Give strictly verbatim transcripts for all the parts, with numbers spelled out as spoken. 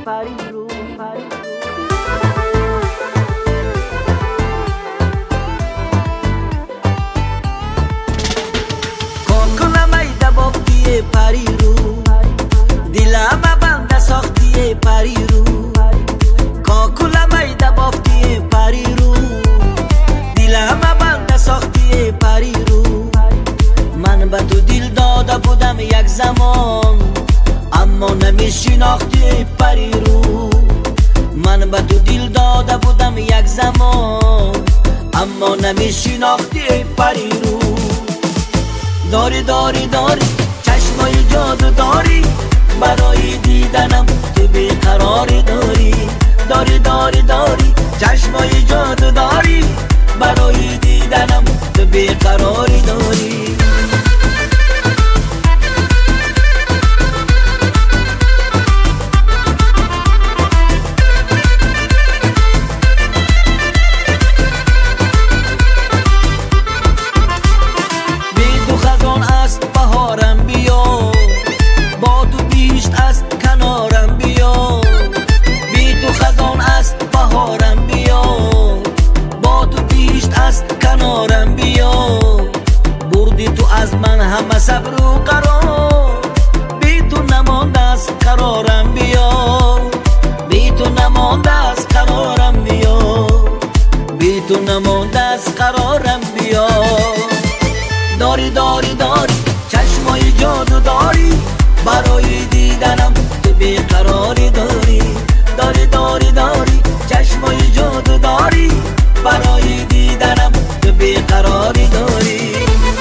پری رو پری رو بافتیه پری رو دلم بنده ساختیه پری رو کاکل میده بافتیه پری رو دلم بنده ساختیه پری رو من به تو دل داده بودم یک زمان اما نمی شناختی پری رو من به تو دل داده بودم یک زمان اما نمی شناختی پری رو داری داری داری چشمای جادو داری برای دیدنم تو بیقراری داری داری داری داری چشمای جادو داری برای دیدنم تو بیقراری داری از من همه صبر و قرار بی تو نمانده است قرارم بیا بی تو نمانده است قرارم بیا بی تو نمانده است قرارم بیا داری داری داری چشمای جادو داری برای دیدنم تو بیقراری داری داری داری داری چشمای جادو داری برای دیدنم تو بیقراری داری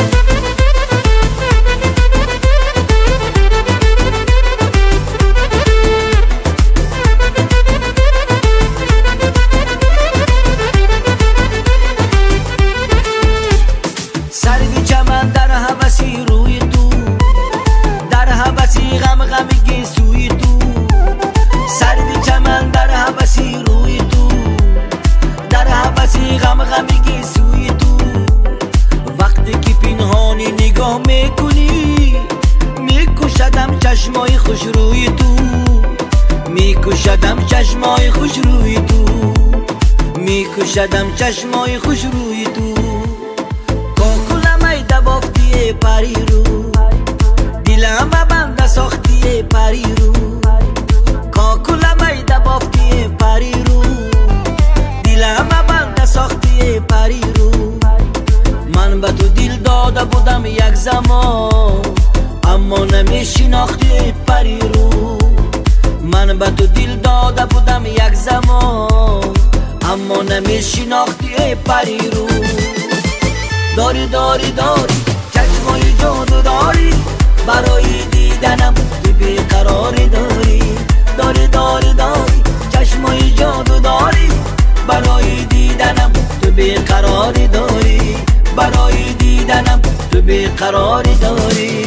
در حوثی روی تو در حوثی غم غمگی سوی تو سردی چمن در حوثی روی تو در حوثی غم غمگی سوی تو وقتی که پنهانی نگاه میکنی میکشدم چشمای خوش روی تو میکشدم چشمای خوش روی تو میکشدم چشمای خوش روی تو بافتیه پری رو دلم بنده ساختیه پری رو کاکل میده بافتیه پری رو دلم بنده ساختیه پری رو من به تو دل داده بودم یک زمان اما نمی شناختی پری رو من به تو دل داده بودم یک زمان اما نمی شناختی پری رو داری داری داری چشمای جادو داری برای دیدنم تو بیقراری داری داری داری داری چشمای جادو داری برای دیدنم تو بیقراری داری برای دیدنم تو بیقراری داری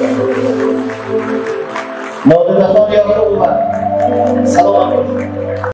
مادر نخواه یا برو اومد سلام